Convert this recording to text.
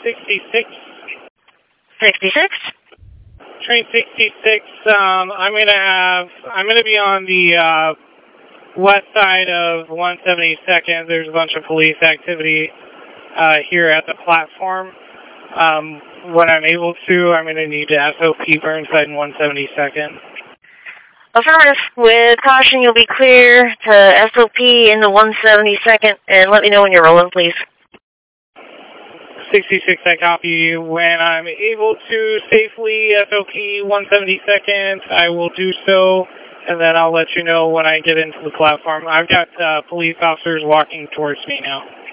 66. 66? Train 66, I'm gonna be on the west side of 172nd. There's a bunch of police activity here at the platform. When I'm able to, I'm gonna need to SOP Burnside and 172nd. Affirmative. With caution, you'll be clear to SOP in the 172nd, and let me know when you're rolling, please. 66, I copy you. When I'm able to safely SOP 172nd, I will do so, and then I'll let you know when I get into the platform. I've got police officers walking towards me now.